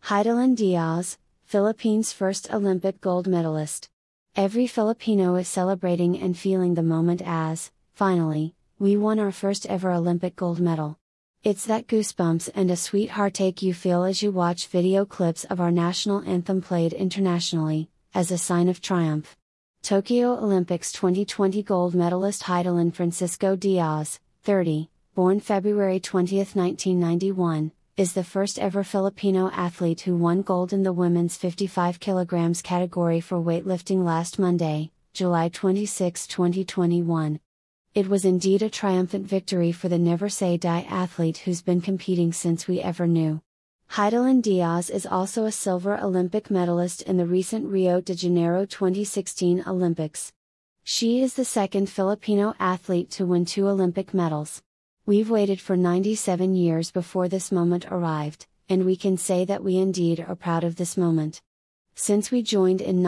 Heidelin Diaz, Philippines' first Olympic gold medalist. Every Filipino is celebrating and feeling the moment as, finally, we won our first ever Olympic gold medal. It's that goosebumps and a sweet heartache you feel as you watch video clips of our national anthem played internationally, as a sign of triumph. Tokyo Olympics 2020 gold medalist Heidelin Francisco Diaz, 30, born February 20, 1991, is the first ever Filipino athlete who won gold in the women's 55 kg category for weightlifting last Monday, July 26, 2021. It was indeed a triumphant victory for the Never Say Die athlete who's been competing since we ever knew. Heidelin Diaz is also a silver Olympic medalist in the recent Rio de Janeiro 2016 Olympics. She is the second Filipino athlete to win 2 Olympic medals. We've waited for 97 years before this moment arrived, and we can say that we indeed are proud of this moment. Since we joined in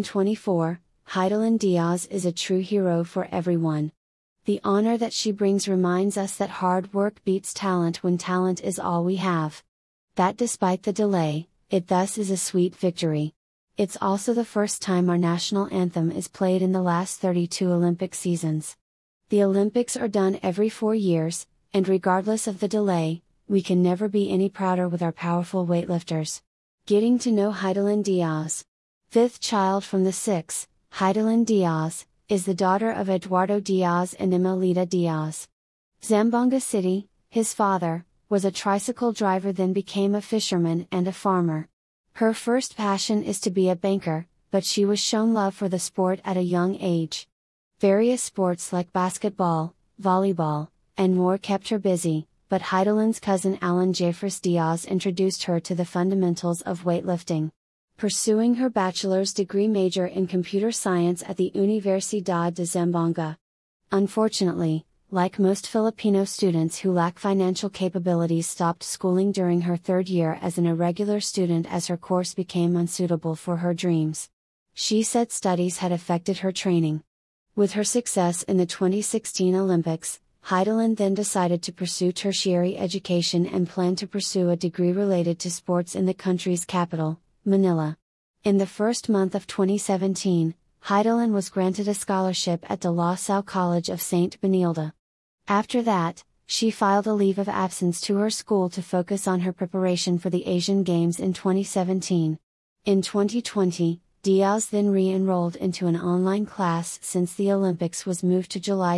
1924, Heidelin Diaz is a true hero for everyone. The honor that she brings reminds us that hard work beats talent when talent is all we have. That despite the delay, it thus is a sweet victory. It's also the first time our national anthem is played in the last 32 Olympic seasons. The Olympics are done every 4 years, and regardless of the delay, we can never be any prouder with our powerful weightlifters. Getting to know Heidelin Diaz. Fifth child from the 6, Heidelin Diaz, is the daughter of Eduardo Diaz and Emelita Diaz. Zamboanga City, his father, was a tricycle driver, then became a fisherman and a farmer. Her first passion is to be a banker, but she was shown love for the sport at a young age. Various sports like basketball, volleyball, and more kept her busy, but Heidelin's cousin Alan Jeffress Diaz introduced her to the fundamentals of weightlifting. Pursuing her bachelor's degree major in computer science at the Universidad de Zamboanga. Unfortunately, like most Filipino students who lack financial capabilities, stopped schooling during her 3rd year as an irregular student as her course became unsuitable for her dreams. She said studies had affected her training. With her success in the 2016 Olympics, Heidelin then decided to pursue tertiary education and planned to pursue a degree related to sports in the country's capital, Manila. In the first month of 2017, Heidelin was granted a scholarship at De La Salle College of St. Benilde. After that, she filed a leave of absence to her school to focus on her preparation for the Asian Games in 2017. In 2020, Diaz then re-enrolled into an online class since the Olympics was moved to July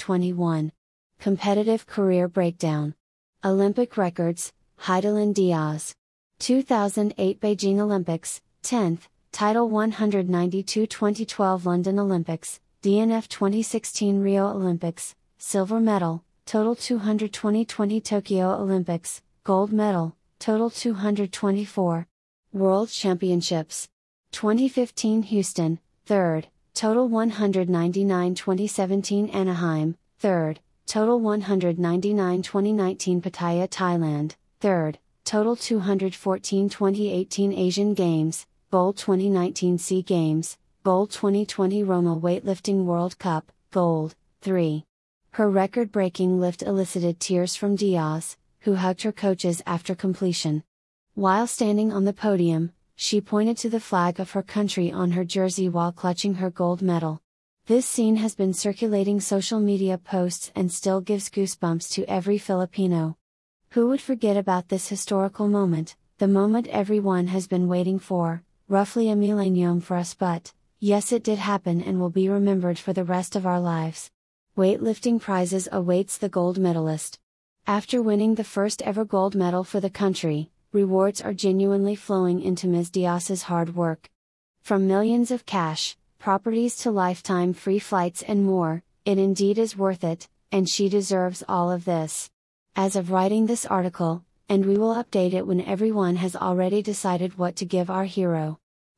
2021. Competitive career breakdown. Olympic records, Heidelin Diaz. 2008 Beijing Olympics, 10th, Title 192 2012 London Olympics, DNF 2016 Rio Olympics, silver medal, total 220 Tokyo Olympics, gold medal, total 224. World Championships. 2015 Houston, 3rd, total 199 2017 Anaheim, 3rd, total 199 2019 Pattaya Thailand, 3rd, total 214 2018 Asian Games, gold 2019 SEA Games, gold 2020 Roma Weightlifting World Cup, gold, 3. Her record-breaking lift elicited tears from Diaz, who hugged her coaches after completion. While standing on the podium, she pointed to the flag of her country on her jersey while clutching her gold medal. This scene has been circulating social media posts and still gives goosebumps to every Filipino. Who would forget about this historical moment, the moment everyone has been waiting for, roughly a millennium for us, but, yes, it did happen and will be remembered for the rest of our lives. Weightlifting prizes awaits the gold medalist. After winning the first ever gold medal for the country, rewards are genuinely flowing into Ms. Diaz's hard work. From millions of cash, properties to lifetime free flights and more, it indeed is worth it, and she deserves all of this. As of writing this article, and we will update it when everyone has already decided what to give our hero.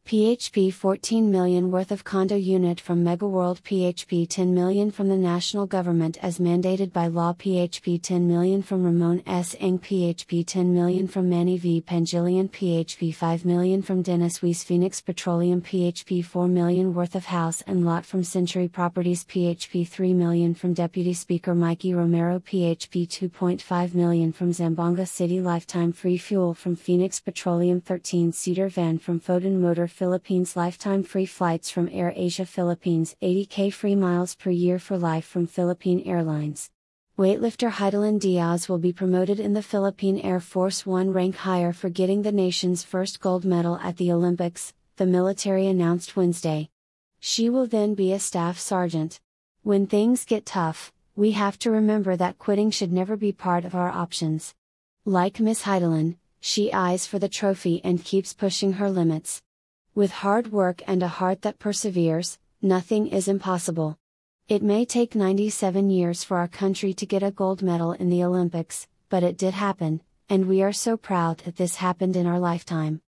PHP 14 million worth of condo unit from Megaworld. PHP 10 million from the national government as mandated by law. PHP 10 million from Ramon S. Ng. PHP 10 million from Manny V. Pangilian. PHP 5 million from Dennis Weiss. Phoenix Petroleum. PHP 4 million worth of house and lot from Century Properties. PHP 3 million from Deputy Speaker Mikey Romero. PHP 2.5 million from Zamboanga City. Lifetime free fuel from Phoenix Petroleum. 13-seater van from Foden Motor Philippines. Lifetime free flights from Air Asia Philippines. 80k free miles per year for life from Philippine Airlines. Weightlifter Heidelin Diaz will be promoted in the Philippine Air Force one rank higher for getting the nation's first gold medal at the Olympics, the military announced Wednesday. She will then be a staff sergeant. When things get tough, we have to remember that quitting should never be part of our options. Like Miss Heidelin, she eyes for the trophy and keeps pushing her limits. With hard work and a heart that perseveres, nothing is impossible. It may take 97 years for our country to get a gold medal in the Olympics, but it did happen, and we are so proud that this happened in our lifetime.